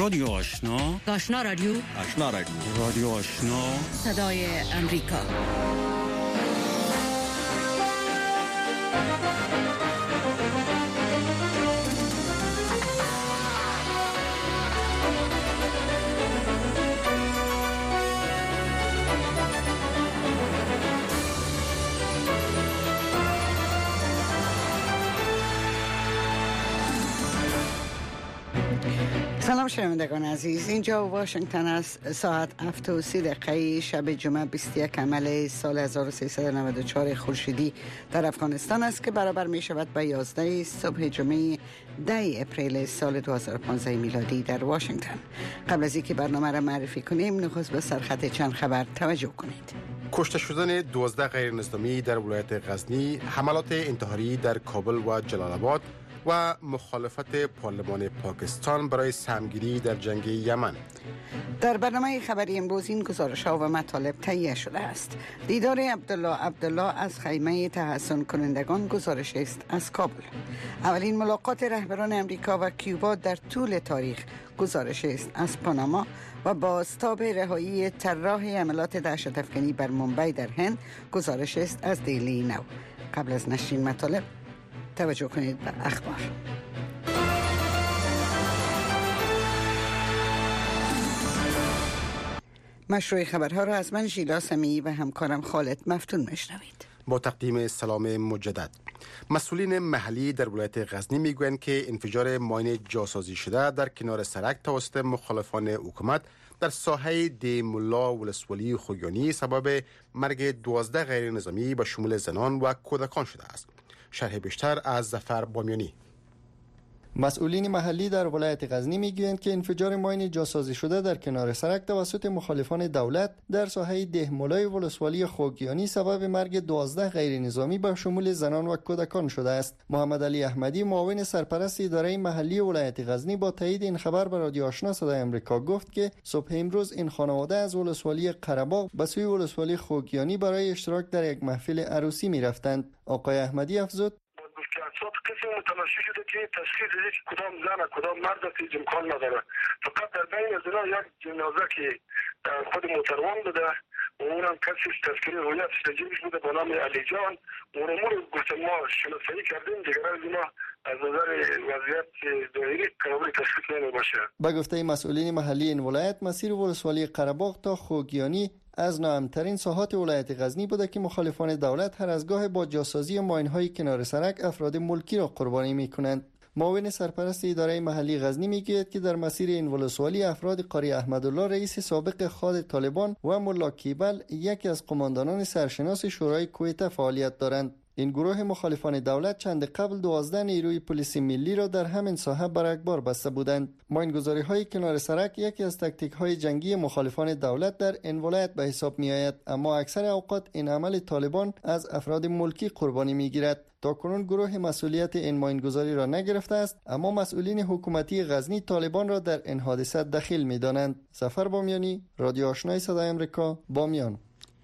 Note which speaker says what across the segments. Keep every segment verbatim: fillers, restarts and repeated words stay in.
Speaker 1: رادیو آشنا،
Speaker 2: آشنا رادیو،
Speaker 3: آشنا رادیو،
Speaker 1: رادیو آشنا،
Speaker 2: صدای امریکا.
Speaker 4: سلام شنوندگان عزیز، اینجا واشنگتن است. ساعت هفت و سی دقیقه شب جمعه بیست و یک حمل سال هزار و سیصد و نود و چهار خورشیدی در افغانستان است که برابر می شود با یازده صبح جمعه ده اپریل سال دو هزار و پانزده میلادی در واشنگتن. قبل از اینکه برنامه را معرفی کنیم نخست به سرخط چند خبر توجه کنید.
Speaker 5: کشته شدن دوازده غیر نظامی در ولایت غزنی، حملات انتحاری در کابل و جلال آباد و مخالفت پارلمان پاکستان برای سهمگیری در جنگ یمن. در برنامه خبری امروز این گزارش‌ها و مطالب تهیه شده است. دیدار عبدالله عبدالله از خیمه تحسن کنندگان گزارش است از کابل. اولین ملاقات رهبران امریکا و کیوبا در طول تاریخ گزارش است از پاناما و بازتاب رهایی طراح حملات دهشت‌افکنی بر مومبای در هند گزارش است از دیلی نو. قبل از نشر مطالب توجه کنید به اخبار. مشروع خبرها را از من ژیلا سمیعی و همکارم خالد مفتون میشنوید. با تقدیم سلام مجدد. مسئولین محلی در ولایت غزنی میگویند که انفجار ماین جاسازی شده در کنار سرک توسط مخالفان حکومت در ساحه دی ملا ولسوالی خوگیانی سبب مرگ دوازده غیر نظامی با شمول زنان و کودکان شده است. شرح بیشتر از ظفر بامیانی.
Speaker 6: مسئولین محلی در ولایت غزنی میگویند که انفجار ماین جاسازی شده در کنار سرک توسط مخالفان دولت در ساحه دهملای ولسوالی خوگیانی سبب مرگ دوازده غیر نظامی با شمول زنان و کودکان شده است. محمد علی احمدی، معاون سرپرست اداره محلی ولایت غزنی، با تایید این خبر به رادیو آشنا صدای امریکا گفت که صبح امروز این خانواده از ولسوالی قره‌باغ به سوی ولسوالی خوگیانی برای اشتراک در یک محفل عروسی میرفتند. آقای احمدی افزود:
Speaker 7: صوت قسم متلاشی شده که تشخیص بده که کدام زن و کدام مرد است امکان نداره. فقط در بین از اینا یک جنازه که خود محترم بوده و اونم کسی تذکره هویتش نجیبش بوده با نام علی جان. اون امور گفتم ما شناسایی کردیم، دیگر از اینا از نظر وضعیت ظاهری قابل تشخیص نمیباشه.
Speaker 6: با گفته مسئولین محلی این ولایت، مسیر ولسوالی قره‌باغ تا خوگیانی از ناامن‌ترین ساحات ولایت غزنی بوده که مخالفان دولت هر از گاه با جاسازی ماین‌های کنار سرک افراد ملکی را قربانی می‌کنند. معاون سرپرست اداره محلی غزنی میگوید که در مسیر این ولسوالی افراد قاری احمدالله، رئیس سابق خاد طالبان، و ملا کیبل، یکی از قماندانان سرشناس شورای کویته، فعالیت دارند. این گروه مخالفان دولت چند قبل دوازده نیروی پلیس ملی را در همین ساحه برگبار بسته بودند. ماینگذاری های کنار سرک یکی از تاکتیک های جنگی مخالفان دولت در این ولایت به حساب می آید، اما اکثر اوقات این عمل طالبان از افراد ملکی قربانی می گیرد. تا کنون گروه مسئولیت این ماینگذاری را نگرفته است، اما مسئولین حکومتی غزنی طالبان را در این حادثه دخیل می دانند. ظفر بامیانی، رادیو آشنای صدای امریکا، بامیان.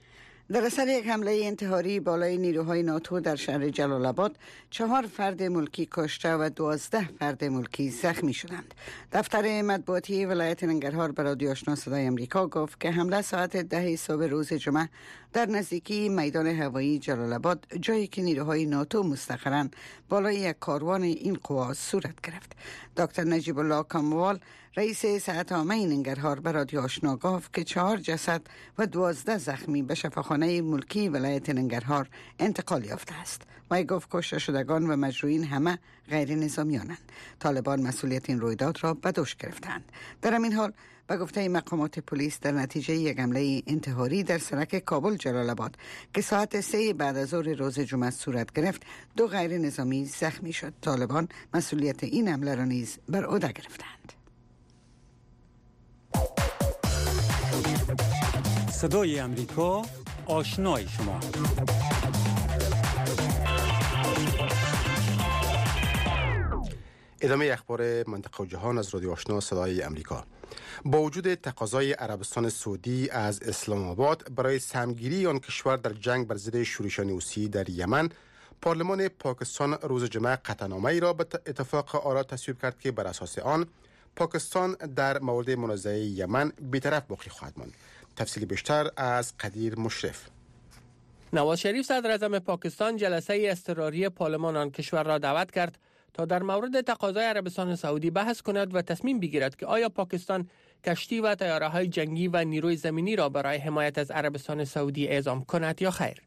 Speaker 4: در اثر یک حمله انتحاری بالای نیروهای ناتو در شهر جلال آباد، چهار فرد ملکی کشته و دوازده فرد ملکی زخمی شدند. دفتر مطبوعاتی ولایت ننگرهار به رادیو آشنا صدای امریکا گفت که حمله ساعت ده صبح روز جمعه در نزدیکی میدان هوایی جلال آباد، جایی که نیروهای ناتو مستقرن، بالای یک کاروان این قوا صورت گرفت. دکتر نجیب الله کاموال، رئیس صحت عامه ننگرهار، به رادیو آشنا گفت که چهار جسد و دوازده زخمی به شفاخانه ملکی ولایت ننگرهار انتقال یافته است. و گفت کشته شدگان و مجروحین همه غیر نظامیانند. طالبان مسئولیت این رویداد را به دوش گرفتند. در همین حال به گفته مقامات پلیس، در نتیجه یک حمله انتحاری در سرک کابل جلال آباد که ساعت سه بعد از ظهر روز جمعه صورت گرفت، دو غیر نظامی زخمی شد. طالبان مسئولیت این حمله را نیز بر عهده گرفتند.
Speaker 1: صدای امریکا، آشنای شما.
Speaker 5: ادامه اخبار منطقه و جهان از رادیو آشنا صدای امریکا. با وجود تقاضای عربستان سعودی از اسلام آباد برای سهمگیری آن کشور در جنگ بر ضد شورشیان حوثی در یمن، پارلمان پاکستان روز جمعه قطعنامه‌ای را به اتفاق آرا تصویب کرد که بر اساس آن پاکستان در مورد منازعه یمن بی‌طرف باقی خواهد ماند. تفصیل بیشتر از قدیر مشرف.
Speaker 3: نواز شریف صدر اعظم پاکستان جلسه اضطراری پارلمان آن کشور را دعوت کرد تا در مورد تقاضای عربستان سعودی بحث کند و تصمیم بگیرد که آیا پاکستان کشتی و طیاره‌های جنگی و نیروی زمینی را برای حمایت از عربستان سعودی اعزام کند یا خیر.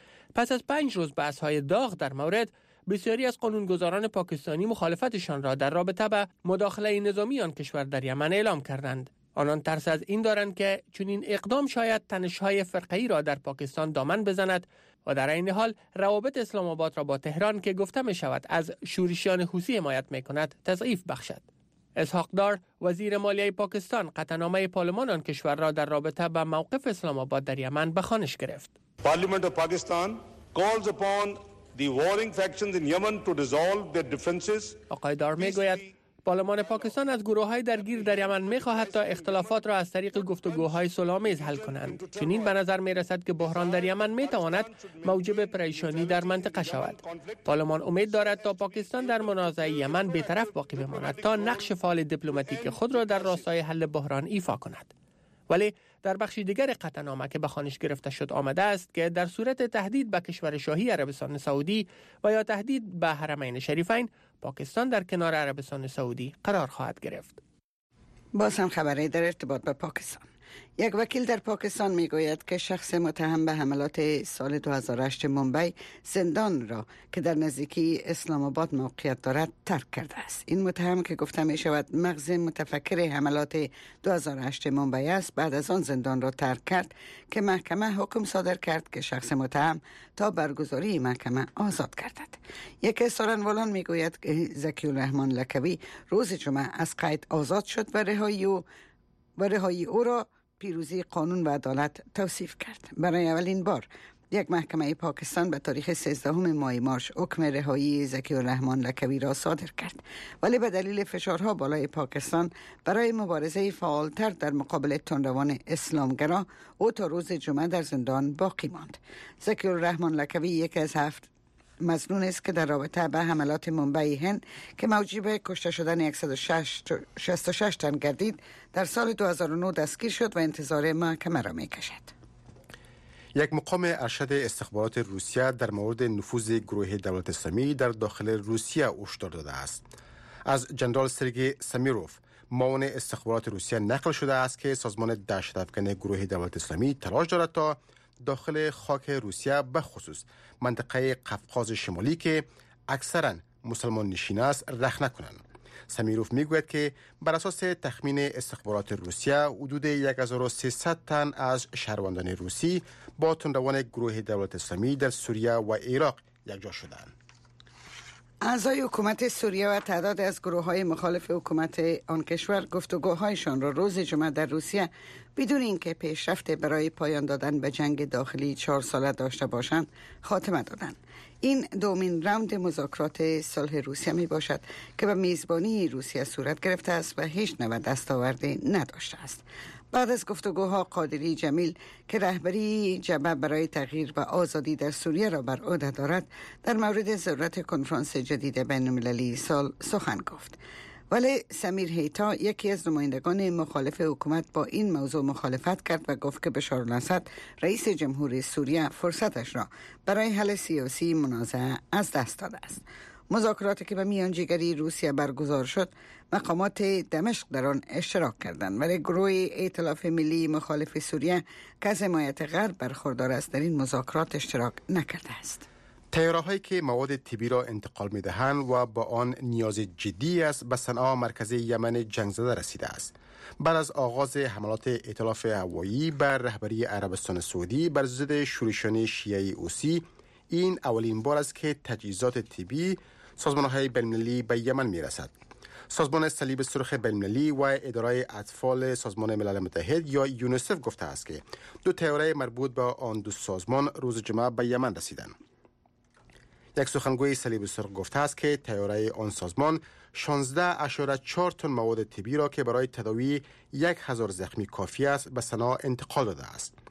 Speaker 3: پس از پنج روز بحث‌های داغ در مورد، بسیاری از قانونگذاران پاکستانی مخالفتشان را در رابطه با مداخله نظامی آن کشور در یمن اعلام کردند. آنان ترس از این دارند که چنین اقدام شاید تنش‌های فرقه‌ای را در پاکستان دامن بزند و در این حال روابط اسلام آباد را با تهران که گفته می شود از شورشیان حوثی حمایت می کند تضعیف بخشد. اسحاق دار وزیر مالیه پاکستان قطعنامه پارلمان آن کشور را در رابطه با موقف اسلام آباد در یمن به خوانش گرفت.
Speaker 8: Parliament of Pakistan calls upon the warring factions in Yemen to dissolve their differences.
Speaker 3: آقای دار می گوید پارلمان پاکستان از گروه‌های درگیر در یمن می‌خواهد تا اختلافات را از طریق گفتگوهای صلح‌آمیز حل کنند. چنین به نظر می‌رسد که بحران در یمن می‌تواند موجب پریشانی در منطقه شود. پارلمان امید دارد تا پاکستان در منازعه یمن بی‌طرف باقی بماند تا نقش فعال دیپلماتیک خود را در راستای حل بحران ایفا کند. ولی در بخش دیگر قطعنامه که به خوانش گرفته شد آمده است که در صورت تهدید به کشور شاهی عربستان سعودی و یا تهدید به حرمین شریفین، پاکستان در کنار عربستان سعودی قرار خواهد گرفت.
Speaker 4: باز هم خبری در ارتباط با پاکستان. یک وکیل در پاکستان میگوید که شخص متهم به حملات سال دو هزار و هشت ممبئی زندان را که در نزدیکی اسلام آباد موقعیت دارد ترک کرده است. این متهم که گفته می شود مغز متفکر حملات دو هزار و هشت ممبئی است، بعد از آن زندان را ترک کرد که محکمه حکم صادر کرد که شخص متهم تا برگزاری محکمه آزاد گردد. یکی سخنوران میگوید که ذکی الرحمن لکوی روز جمعه از قید آزاد شد و رهایی او و رهایی او را پیروزی قانون و عدالت توصیف کرد. برای اولین بار یک محکمه پاکستان به تاریخ سیزدهم ماه مارس حکم رهایی ذکی الرحمن لکوی را صادر کرد، ولی به دلیل فشارها بالای پاکستان برای مبارزه فعالتر در مقابل تندروان اسلامگرا او تا روز جمعه در زندان باقی ماند. ذکی الرحمن لکوی یکی از هفت مظنون است که در رابطه به حملات ممبئی هند که موجب کشته شدن صد و شصت و شش تن گردید در سال دو هزار و نه دستگیر شد و انتظار محکمه را می‌کشد.
Speaker 5: یک مقام ارشد استخبارات روسیه در مورد نفوذ گروه دولت اسلامی در داخل روسیه هشدار داده است. از جنرال سرگئی سمیروف معاون استخبارات روسیه نقل شده است که سازمان دهشت‌افکن گروه دولت اسلامی تلاش دارد تا داخل خاک روسیه به خصوص منطقه قفقاز شمالی که اکثرا مسلمان نشین است رخ نکنند. سمیروف میگوید که بر اساس تخمین استخبارات روسیه حدود هزار و سیصد تن از شهروندان روسی با تندروان گروه دولت اسلامی در سوریه و عراق یکجا شدند.
Speaker 4: اعضای حکومت سوریه و تعداد از گروه‌های مخالف حکومت آن کشور گفتگوهایشان را روز جمعه در روسیه بدون اینکه پیشرفت برای پایان دادن به جنگ داخلی چهار ساله داشته باشند خاتمه دادند. این دومین راند مذاکرات صلح روسیه می باشد که به میزبانی روسیه صورت گرفته است و هیچ نوع دستاوردی نداشته است. بعد از گفتگوها قادری جمیل که رهبری جبهه برای تغییر و آزادی در سوریه را بر عهده دارد در مورد ضرورت کنفرانس جدید بین المللی سال سخن گفت. ولی سمیر هیتا یکی از نمایندگان مخالف حکومت با این موضوع مخالفت کرد و گفت که بشار الاسد رئیس جمهور سوریه فرصتش را برای حل سیاسی منازعه از دست داده است. مذاکراتی که به میانجیگری روسیه برگزار شد مقامات دمشق در آن اشتراک کردند، ولی گروه ائتلاف ملی مخالف سوریه که از حمایت غرب برخوردار است در این مذاکرات اشتراک نکرده است.
Speaker 5: طیاره‌هایی که مواد طبی را انتقال می‌دهند و با آن نیاز جدی است به صنعا مرکز یمن جنگ زده رسیده است. بعد از آغاز حملات ائتلاف هوایی بر رهبری عربستان سعودی بر ضد شورشیان شیعه حوثی، این اولین بار است که تجهیزات طبی سازمان‌های بین‌المللی به یمن می‌رسد. سازمان صلیب سرخ بین‌المللی و اداره اطفال سازمان ملل متحد یا یونیسف گفته است که دو طیاره مربوط به آن دو سازمان روز جمعه به یمن رسیدند. یک سخنگوی صلیب سرخ گفته است که طیاره آن سازمان شانزده اشاره چهار تن مواد طبی را که برای تداوی یک هزار زخمی کافی است به صنعا انتقال داده است.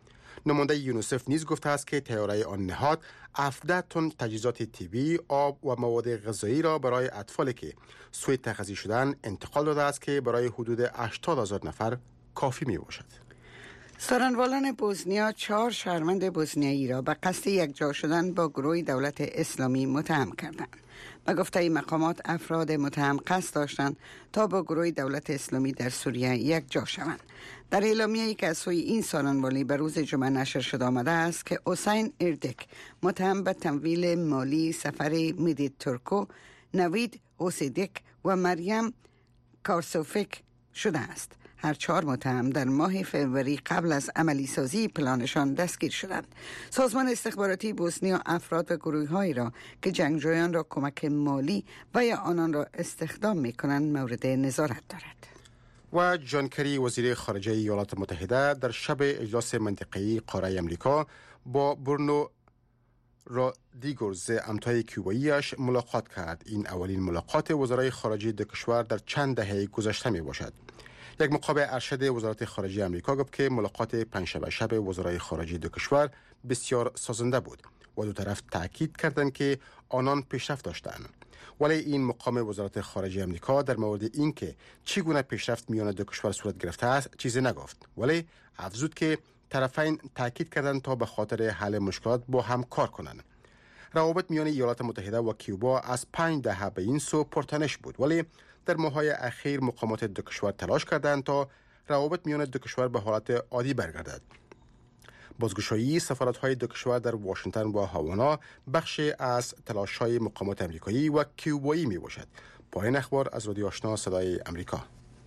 Speaker 5: نماینده یونیسف نیز گفته است که طیاره آن نهاد هفده تن تجهیزات طبی، آب و مواد غذایی را برای اطفالی که سوء تغذیه شدند انتقال داده است که برای حدود هشتاد هزار نفر کافی می باشد.
Speaker 4: سارنوالان بوسنیا چهار شهروند بوسنیایی را به قصد یکجا شدن با گروه دولت اسلامی متهم کردند. به گفته مقامات افراد متهم قصد داشتند تا با گروه دولت اسلامی در سوریه یکجا شوند. در اعلامیه‌ای که از سوی این سارنوالی به روز جمعه نشر شده آمده است که حسین اردک متهم به تمویل مالی سفر میدید ترکو، نوید اوسیدک و مریم کارسوفک شده است. هر چهار متهم در ماه فروری قبل از عملی سازی پلانشان دستگیر شدند. سازمان استخباراتی بوسنیا افراد و گروه‌هایی را که جنگجویان را کمک مالی و یا آنان را استخدام می‌کنند مورد نظارت دارد.
Speaker 5: و جان کری وزیر خارجه ایالات متحده در شب اجلاس منطقه‌ای قاره امریکا با برونو رادریگز امتای کیوباییش ملاقات کرد. این اولین ملاقات وزرای خارجه دو کشور در چند دهه گذشته می باشد. یک مقابل ارشد وزارت خارجه امریکا گفت که ملاقات پنجشنبه شب وزرای خارجه دو کشور بسیار سازنده بود و دو طرف تاکید کردند که آنان پیشرفت داشتند. ولی این مقام وزارت خارجه امریکا در مورد اینکه چگونه پیشرفت میان دو کشور صورت گرفته است چیزی نگفت، ولی افزود که طرفین تاکید کردند تا به خاطر حل مشکلات با هم کار کنند. روابط میان ایالات متحده و کیوبا از پنج دهه به این سو پرتنش بود، ولی در ماه‌های اخیر مقامات دو کشور تلاش کردند تا روابط میان دو کشور به حالت عادی برگردد. بازگشایی سفارت‌های دو کشور در واشنگتن و هاوانا بخشی از تلاش‌های مقامات آمریکایی و کیوبایی میباشد. پایان اخبار از رادیو آشنا صدای امریکا.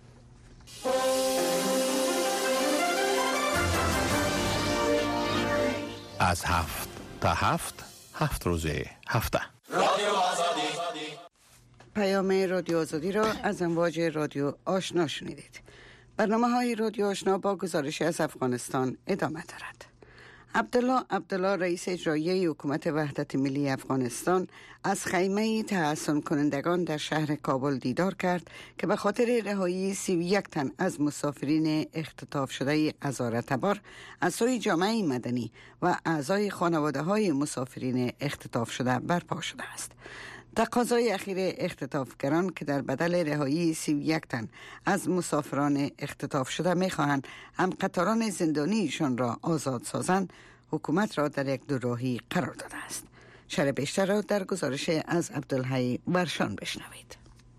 Speaker 9: از هفت تا هفت هفت روزه هفته رادیو آزادی.
Speaker 4: پیام رادیو آزادی را از امواج رادیو آشنا شنیدید. برنامه‌های رادیو آشنا با گزارش از افغانستان ادامه دارد. عبدالله عبدالله رئیس اجرایی حکومت وحدت ملی افغانستان از خیمه تحسن کنندگان در شهر کابل دیدار کرد که به خاطر رهایی سی و یک تن از مسافرین اختطاف شده هزارتبار از سوی جامعه مدنی و اعضای خانواده های مسافرین اختطاف شده برپا شده است. تقاضای اخیر اختطافگران که در بدل رهایی سی و یک تن از مسافران اختطاف شده می‌خواهند هم قطاران زندانیشان را آزاد سازند، حکومت را در یک دوراهی قرار داده است. شرح بیشتر را در گزارش از عبدالحی ورشان بشنوید.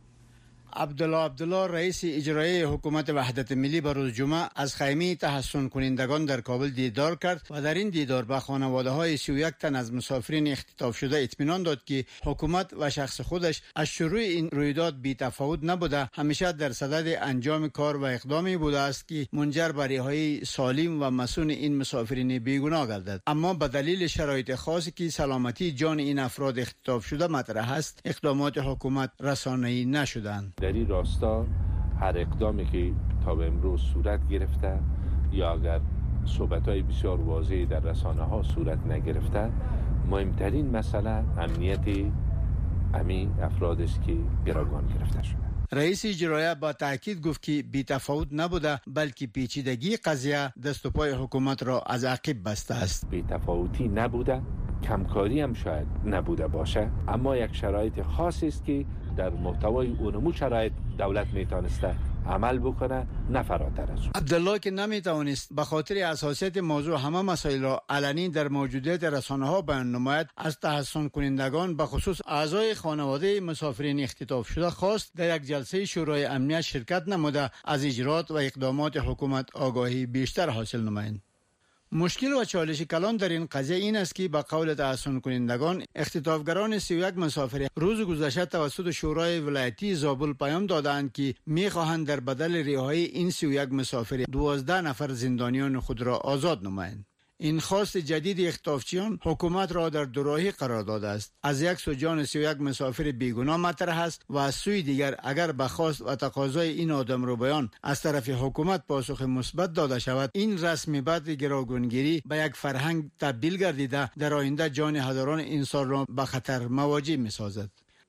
Speaker 10: عبدالله عبدالله رئیس اجرایی حکومت وحدت ملی به روز جمعه از خیمه تحسن کنندگان در کابل دیدار کرد و در این دیدار به خانواده های سی و یک تن از مسافرین اختطاف شده اطمینان داد که حکومت و شخص خودش از شروع این رویداد بی تفاوت نبوده، همیشه در صدد انجام کار و اقدامی بوده است که منجر به رهایی سالم و مسئول این مسافرین بیگناه گردد. اما به دلیل شرایط خاصی که سلامتی جان این افراد اختطاف شده مطرح است، اقدامات حکومت رسانه‌ای نشدند.
Speaker 11: در این راستا هر اقدامی که تا به امروز صورت گرفته یا اگر صحبت‌های بسیار واضحی در رسانه‌ها صورت نگرفته، مهمترین مسئله امنیت همین افراد است که گروگان گرفته شده.
Speaker 10: رئیس اجرایی با تاکید گفت که بی تفاوت نبوده بلکه پیچیدگی قضیه دست و پای حکومت را از عقب بسته است.
Speaker 11: بی تفاوتی نبوده، کمکاری هم شاید نبوده باشه، اما یک شرایط خاصی است که در محتوای اونمو شرایط دولت میتونسته عمل بکنه، نه فراتر از اون.
Speaker 10: عبدالله که نمیتوانست به خاطر اساسیت موضوع همه مسائل را علنی در موجودیت رسانه‌ها بیان نماید، از تحسن کنندگان به خصوص اعضای خانواده مسافرین اختطاف شده خواست در یک جلسه شورای امنیت شرکت نموده از اجرات و اقدامات حکومت آگاهی بیشتر حاصل نمایند. مشکل و چالش کلان در این قضیه این است که با قول تحسن کنندگان اختطافگران سی و یک مسافر روز گذشته توسط شورای ولایتی زابل پیام دادند که می‌خواهند در بدل رهایی این سی و یک مسافر دوازده نفر زندانیان خود را آزاد نمایند. این خواست جدید اختطافچیان حکومت را در دوراهی قرار داده است. از یک سو جان سی و یک مسافر بیگناه مطرح است و از سوی دیگر اگر به خواست و تقاضای این آدم رو بیان از طرف حکومت پاسخ مثبت داده شود، این رسمی بعد گروگانگیری به یک فرهنگ تبدیل گردیده در آینده جان هزاران انسان را به خطر مواجه می سازد.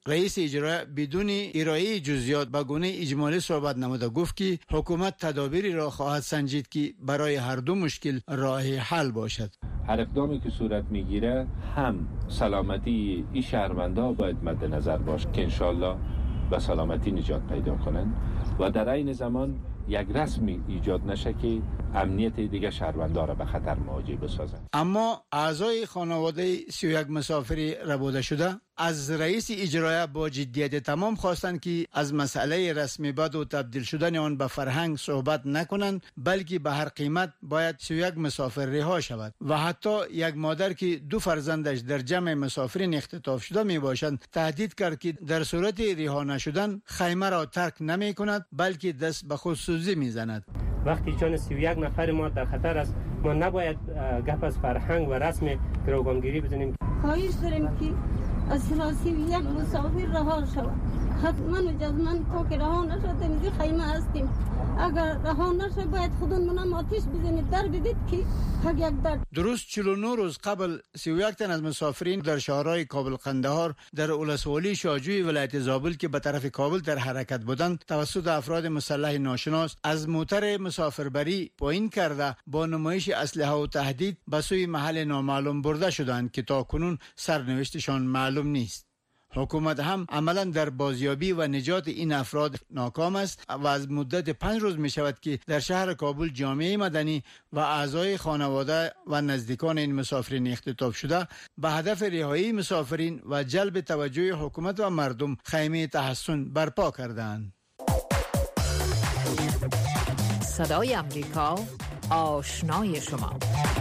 Speaker 10: رئیس اجرایی بدون ارائه جزئیات به گونه اجمالی صحبت نموده گفت که حکومت تدابیری را خواهد سنجید که برای هر دو مشکل راه حل باشد.
Speaker 11: هر اقدامی که صورت میگیره هم سلامتی این شهروندا باید مد نظر باشه که انشالله به سلامتی نجات پیدا کنند و در این زمان یک رسمی ایجاد نشه که امنیت دیگه شهروندان را به خطر مواجه بسازند.
Speaker 10: اما اعضای خانواده سی و یک مسافری ربوده شده از رئیس اجرایی با جدیت تمام خواستند که از مسئله رسمی بد و تبدیل شدن آن به فرهنگ صحبت نکنند، بلکه به هر قیمت باید سی و یک مسافر رها شود و حتی یک مادر که دو فرزندش در جمع مسافرین اختطاف شده می باشند تهدید کرد که در صورت رها نشدن خیمه را ترک نمی کند بلکه دست به خود سوزی می زند.
Speaker 12: وقتی جان سی و یک نفر ما در خطر است، ما نباید گپ از فرهنگ و رسم گروگانگیری بزنیم.
Speaker 13: خواهش داریم که از سی و یک مسافر رها شود. حتما و جزمن تو که رها نشد اینجا خیمه هستیم. اگر رها نشد باید خودون منم آتیش بزنید در بدید که حق یک در.
Speaker 10: درست چهل و نه روز قبل سی و یک تن از مسافرین در شهرهای کابل قندهار در ولسوالی شاجوی ولایت زابل که به طرف کابل در حرکت بودند توسط افراد مسلح ناشناس از موتر مسافربری پایین کرده با نمایش اسلحه و تهدید به سوی محل نامعلوم برده شدند که تاکنون سرنوشتشان معلوم نیست. حکومت هم عملا در بازیابی و نجات این افراد ناکام است و از مدت پنج روز می شود که در شهر کابل جامعه مدنی و اعضای خانواده و نزدیکان این مسافرین اختطاف شده به هدف رهایی مسافرین و جلب توجه حکومت و مردم خیمه تحسن برپا کردند.
Speaker 2: صدای امریکا، آشنای شما.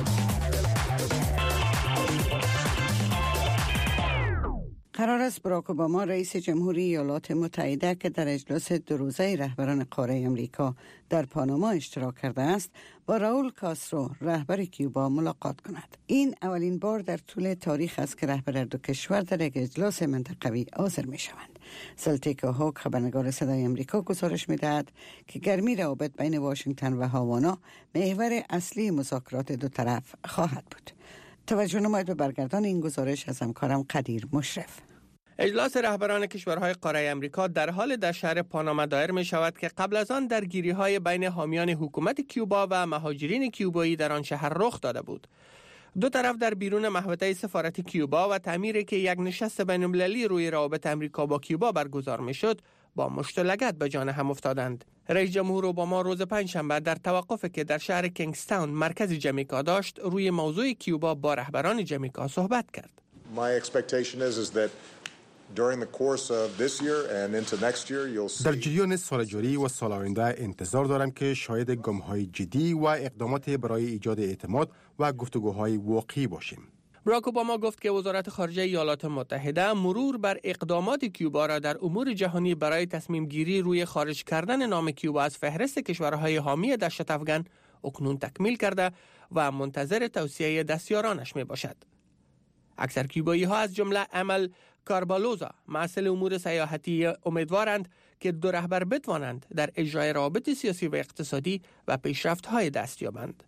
Speaker 4: قرار است باراک اوباما رئیس جمهوری ایالات متحده که در اجلاس دو روزه رهبران قاره امریکا در پاناما اشتراک کرده است با راول کاسترو رهبر کیوبا ملاقات کند. این اولین بار در طول تاریخ است که رهبر دو کشور در یک اجلاس منطقوی حاضر می شوند. زلتیکا هوک خبرنگار صدای امریکا گزارش می دهد که گرمی روابط بین واشنگتن و هاوانا محور اصلی مذاکرات دو طرف خواهد بود. توجه نماید به برگردان این گزارش از همکارم قدیر مشرف.
Speaker 3: اجلاس رهبران کشورهای قاره امریکا در حال در شهر پاناما دایر می شود که قبل از آن درگیری‌های بین حامیان حکومت کیوبا و مهاجرین کیوبایی در آن شهر رخ داده بود. دو طرف در بیرون محوطه سفارت کیوبا و تعمیر که یک نشست بین‌المللی روی روابط امریکا با کیوبا برگزار می شد با مشت و لگد به جان هم افتادند. رئیس جمهور اوباما روز پنجشنبه در توقفی که در شهر کینگستاون مرکز جمیکا داشت روی موضوع کیوبا با رهبران جمیکا صحبت کرد.
Speaker 14: My expectation is is that during the course of this year and into next year you'll see.
Speaker 5: در جریان سال جاری و سال آینده انتظار دارم که شاهد گام‌های جدی و اقدامات برای ایجاد اعتماد و گفتگوهای واقعی باشیم.
Speaker 3: باراک اوباما گفت که وزارت خارجه ایالات متحده مرور بر اقدامات کیوبا را در امور جهانی برای تصمیم گیری روی خارج کردن نام کیوبا از فهرست کشورهای حامی دشت افغان اکنون تکمیل کرده و منتظر توصیه دستیارانش می باشد. اکثر کیوبایی ها از جمله امل کاربالوزا مسئول امور سیاحتی امیدوارند که دو رهبر بتوانند در اجرای روابط سیاسی و اقتصادی و پیشرفت های دست یابند.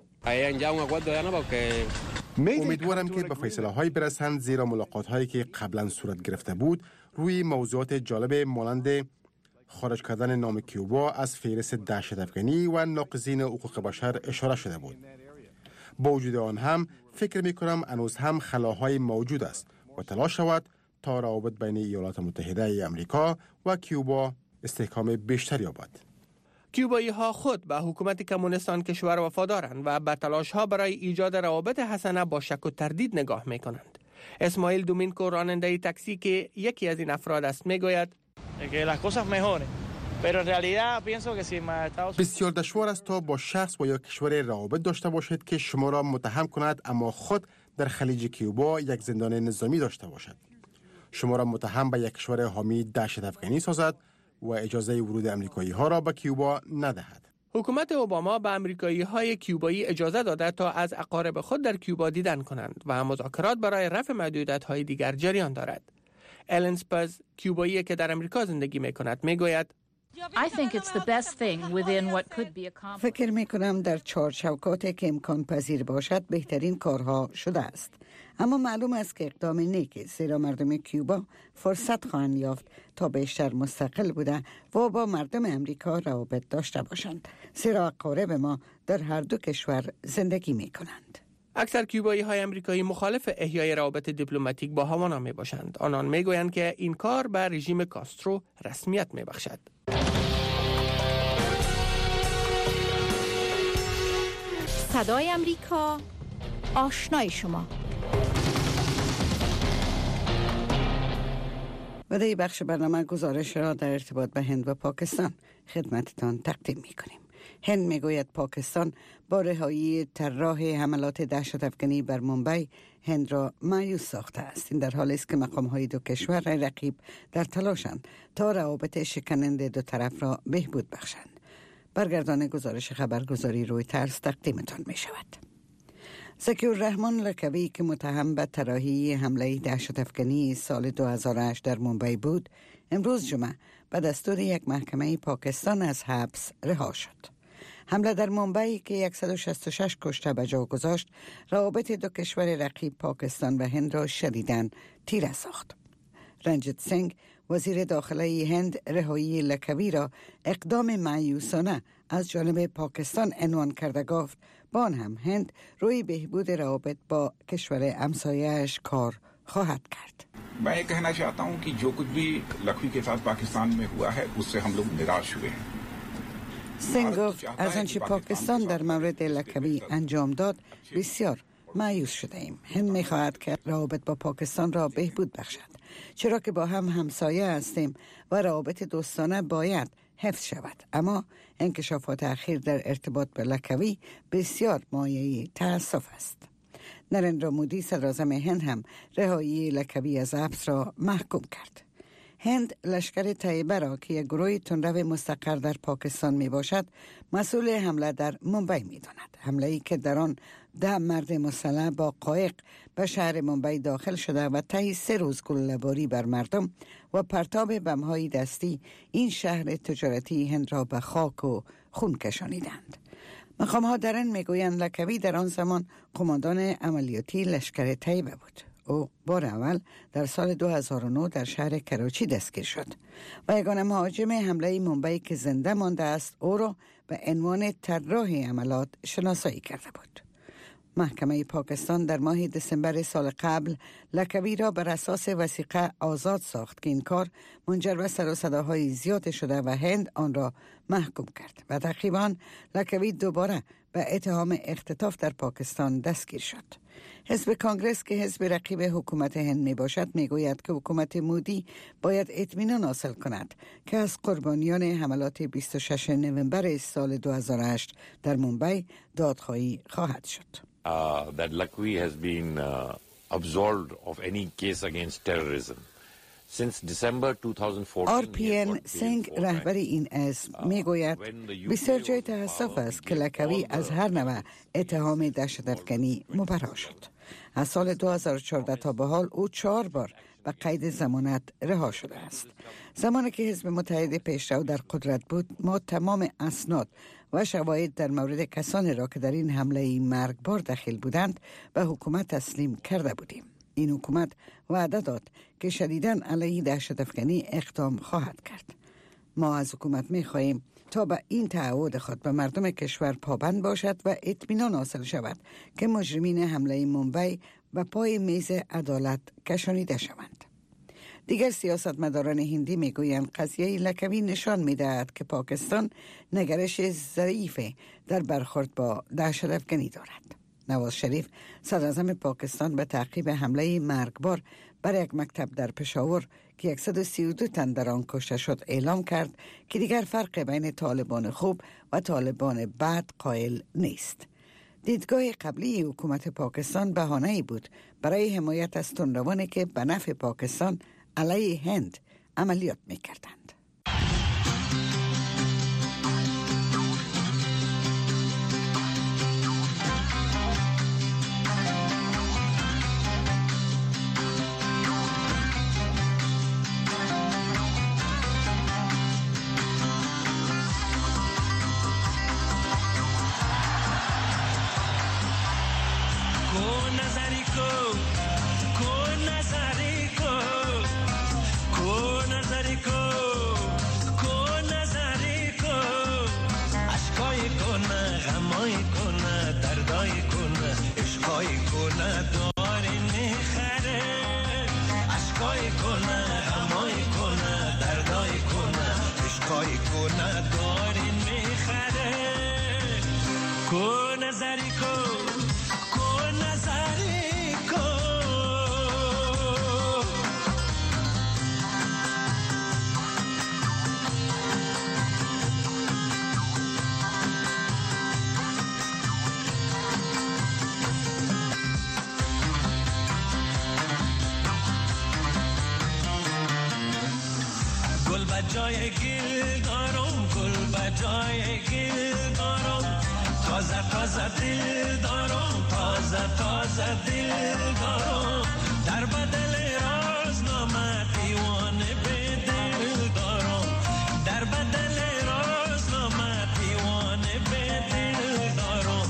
Speaker 5: امیدوارم که به فیصله های برسند زیرا ملاقات هایی که قبلا صورت گرفته بود روی موضوعات جالب مانند خارج کردن نام کیوبا از فهرست دهشت افغانی و ناقضین حقوق بشر اشاره شده بود. با وجود آن هم فکر می کنم هنوز هم خلاهای موجود است و تلاش شود تا روابط بین ایالات متحده ای آمریکا و کیوبا استحکام بیشتر یابد.
Speaker 3: کیوبایی ها خود به حکومت کمونیستان کشور وفادارند و به تلاش ها برای ایجاد روابط حسنه با شک و تردید نگاه می کنند. اسماعیل دومینگو راننده تاکسی که یکی از این افراد است می گوید
Speaker 5: بسیار دشوار است تا با شخص و یا کشور روابط داشته باشد که شما را متهم کند اما خود در خلیج کیوبا یک زندان نظامی داشته باشد. شما را متهم به یک کشور حامی دهشت افغانی سازد و اجازه ورود امریکایی ها را به کیوبا ندهد.
Speaker 3: حکومت اوباما به امریکایی های کیوبایی اجازه داده تا از اقارب خود در کیوبا دیدن کنند و مذاکرات برای رفع محدودیت های دیگر جریان دارد. الن سپز کیوبایی که در امریکا زندگی می کند می گوید
Speaker 15: I think it's the best thing within what could be accomplished.
Speaker 4: فکر می کنم در چهار چوکاتی که امکان پذیر باشد بهترین کارها شده است. اما معلوم است که اقدام نیک، زیرا مردم کیوبا فرصت خواهند یافت تا بیشتر مستقل بوده و با مردم امریکا روابط داشته باشند، زیرا اقارب ما در هر دو کشور زندگی می کنند.
Speaker 3: اکثر کیوبایی های امریکایی مخالف احیای روابط دیپلماتیک با هاوانا می باشند. آنان می گویند که این کار به رژیم کاسترو رسمیت می بخشد.
Speaker 2: صدای امریکا، آشنای شما.
Speaker 4: و در بخش برنامه گزارش را در ارتباط به هند و پاکستان خدمتتان تقدیم می کنیم. هند می گوید پاکستان با رهایی طراح حملات دهشت‌افکنی بر ممبئی هند را مایوس ساخته است. این در حالی است که مقام‌های دو کشور رقیب در تلاشند تا روابط شکننده دو طرف را بهبود بخشند. برگردان گزارش خبرگزاری رویترز تقدیمتان می شود. ذکی الرحمن لکوی که متهم به طراحی حمله دهشت‌افکنی سال دو هزار و هشت در ممبئی بود، امروز جمعه به دستور یک محکمه پاکستان از حبس رها شد. حمله در ممبئی که صد و شصت و شش کشته به جا گذاشت، روابط دو کشور رقیب پاکستان و هند را شدیداً تیره ساخت. رنجیت سنگ وزیر داخله هند رهایی لکوی را اقدام مایوسانه از جانب پاکستان عنوان کرده گفت با آن هم هند روی بهبود روابط با کشور همسایه‌اش کار خواهد کرد.
Speaker 16: मैं ये कहना चाहता हूं कि जो कुछ भी लखवी के साथ पाकिस्तान में हुआ है उससे हम लोग निराश हुए हैं.
Speaker 4: سنگ گفت از آنچه پاکستان در مورد لکوی انجام داد بسیار مایوس شده ایم. هند می خواهد که روابط با پاکستان را بهبود بخشد، چرا که با هم همسایه هستیم و روابط دوستانه باید حفظ شود. اما انکشافات اخیر در ارتباط با لکوی بسیار مایه تأسف است. نریندرا مودی صدراعظم هند هم رهایی لکوی از حبس را محکوم کرد. هند لشکر طیبه را که یک گروه تندرو مستقر در پاکستان می باشد مسئول حمله در ممبئی می داند. حمله ای که در آن ده مرد مسلح با قایق به شهر ممبئی داخل شده و طی سه روز گلوله‌باری بر مردم و پرتاب بم‌های دستی این شهر تجارتی هند را به خاک و خون کشانیدند. مقام‌ها در این میگویند لکوی در آن زمان قماندان عملیاتی لشکر طیبه بود. او بار اول در سال دو هزار و نه در شهر کراچی دستگیر شد و یگانه مهاجم حمله ممبئی که زنده مانده است او را به عنوان طراح حملات شناسایی کرده بود. محکمه پاکستان در ماه دسامبر سال قبل لکوی را بر اساس وثیقه آزاد ساخت که این کار منجر به سر و صداهای زیاد شده و هند آن را محکوم کرد و تقریباً لکوی دوباره به اتهام اختطاف در پاکستان دستگیر شد. حزب کانگرس که حزب رقیب حکومت هند می باشد می گوید که حکومت مودی باید اطمینان حاصل کند که از قربانیان حملات بیست و شش نوامبر سال دو هزار و هشت در ممبئی دادخواهی خواهد شد.
Speaker 17: Uh, that Lakhvi has been uh, absolved of any case against terrorism. Since December twenty fourteen,
Speaker 4: آر پی ان سنگ رهبر این اسم می گوید بسیار جای تأسف است که لکوی از هر نوع اتهام دهشت‌افکنی مبرا شد. از سال دو هزار و چهارده تا به حال او چهار بار به قید ضمانت رها شده است. زمانی که حزب متحد پیشرو در قدرت بود ما تمام اسناد و شواهد در مورد کسانی را که در این حمله مرگبار دخیل بودند به حکومت تسلیم کرده بودیم. این حکومت وعده داد که شدیداً علیه دهشت‌افکنی اقدام خواهد کرد. ما از حکومت می خواهیم تا به این تعهد خود به مردم کشور پابند باشد و اطمینان حاصل شود که مجرمین حمله ممبئی به پای میز عدالت کشانیده شوند. دیگر سیاستمداران هندی میگویند قضیه لکوی نشان میدهد که پاکستان نگرش ضعیفی در برخورد با دهشت‌افکنی دارد. نواز شریف صدراعظم پاکستان به تعقیب حمله مرگبار بر یک مکتب در پشاور که صد و سی و دو تن در آن کشته شد اعلام کرد که دیگر فرق بین طالبان خوب و طالبان بد قائل نیست. دیدگاه قبلی حکومت پاکستان بهانه‌ای بود برای حمایت از تندروانی که به نفع پاکستان علیه هند عملیات می‌کردند.
Speaker 18: همایی کنه دردایی کنه عشقایی کنه داری میخره عشقایی کنه همایی کنه دردایی کنه عشقایی کنه داری میخره کو نظری کو کو نظری کو جای گل دارم گل بجای گل دارم تازه تازه دل دارم تازه تازه دل دارم در بدل رازنامه دیوانه به دل دارم در بدل رازنامه دیوانه به دل دارم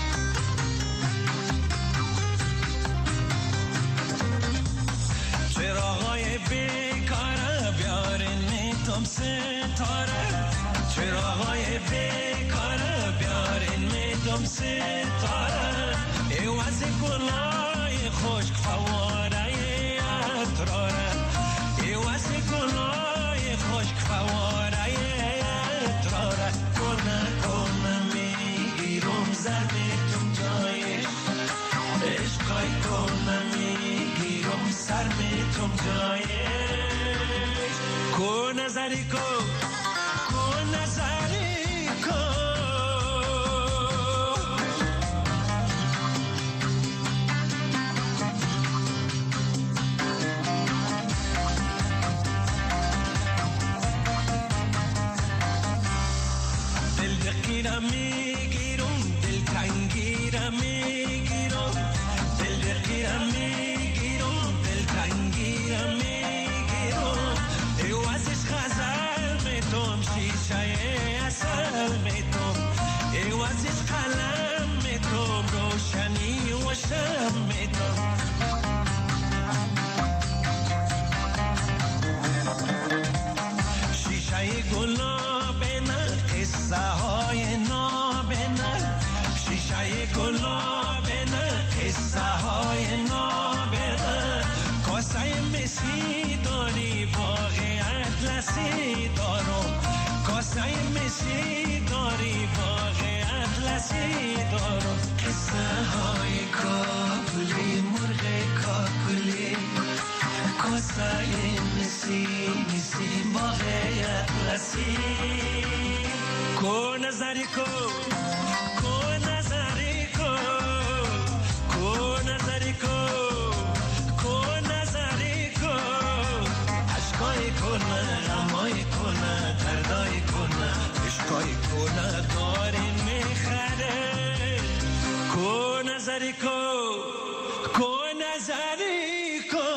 Speaker 18: چراغای بیکاره بیارین میتم ستاره چراغای بیکاره بیارین میتم ستاره ایواز گلای خشک فواره اتراره ایواز گلای خشک فواره اتراره کنه کنه میگیرم زربتم جایش عشقای کنه میگیرم سر میتم جایش کو نظری کو کو نظری کو دل بگیرم میگیرم دل تنگیرم میگیرم دل بگیرم میگیرم دل تنگیرم میگیرم ایوازش غزل میتم شیشه اصل میتم ایوازش قلم میتم روشنی و شم میتم شیشه گلاب نه قصه های ناب نه شیشه گلاب نه قصه های ناب نه کاسه مسی داری باغ اطلسی دارم کاسه مسی داری باغ اطلسی دارم قصه های کابلی مرغ کاکلی کاسه مسی مسی باغ اطلسی کو نظری کو کو نظری کو کو نظری کو کو نظری کو عشقای کنه غمای کنه دردای کنه عشقای کنه دارین میخره کو نظری کو کو نظری کو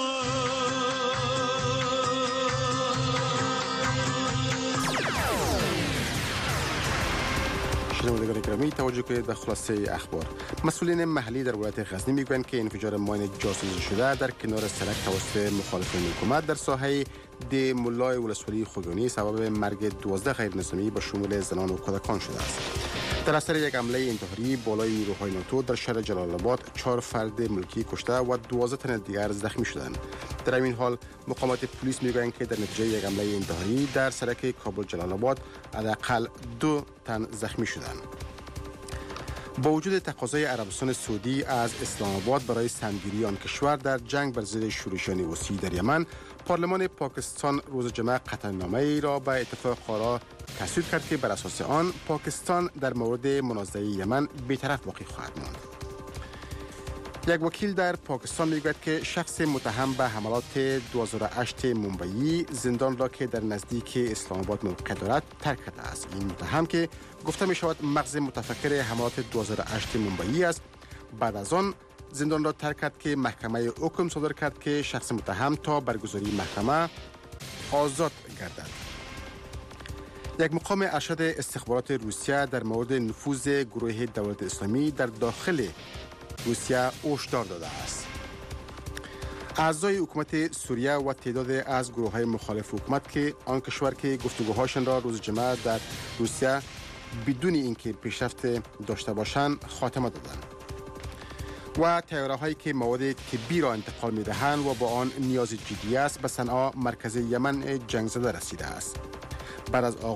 Speaker 5: شنوندگان گرامی توجه کنید به خلاصه اخبار. مسئولین محلی در ولایت غزنی میگویند که انفجار ماین جاسوسی شده در کنار سرک توسط مخالفین حکومت در ساحه دی مولای ولسوالی خوگانی سبب مرگ دوازده غیر نظامی به شمول زنان و کودکان شده است. در اثر یک حمله انتحاری بالای نیروهای ناتو در شهر جلال آباد چهار فرد ملکی کشته و دوازده تن دیگر زخمی شدند. در این حال مقامات پلیس میگویند که در نتیجه یک حمله انتحاری در سرک کابل جلال آباد حداقل دو تن زخمی شدند. با وجود تقاضای عربستان سعودی از اسلام آباد برای سمگیری آن کشور در جنگ بر ضد شورشیان حوثی در یمن، پارلمان پاکستان روز جمعه قطعنامه ای را به اتفاق آرا تصویب کرد که بر اساس آن پاکستان در مورد منازعه یمن بی‌طرف باقی خواهد ماند. یک وکیل در پاکستان میگوید که شخص متهم به حملات دو هزار و هشت ممبئی زندان را که در نزدیک اسلام آباد موقع دارد ترک کرده است. این متهم که گفته می شود مغز متفکر حملات دو هزار و هشت ممبئی است، بعد از آن زندان را ترک کرد که محکمه حکم صادر کرد که شخص متهم تا برگزاری محکمه آزاد گردد. یک مقام ارشد استخبارات روسیه در مورد نفوذ گروه دولت اسلامی در داخل روسیه هشدار داده است. اعضای حکومت سوریه و تعداد از گروه‌های مخالف حکومت که آن کشور که گفتگوهاشان را روز جمعه در روسیه بدون اینکه پیشرفت داشته باشند خاتمه دادند. و طیاره هایی که مواد طبی را انتقال می دهند و با آن نیاز جدی است به صنعا مرکز یمن جنگ زده رسیده است. بعد از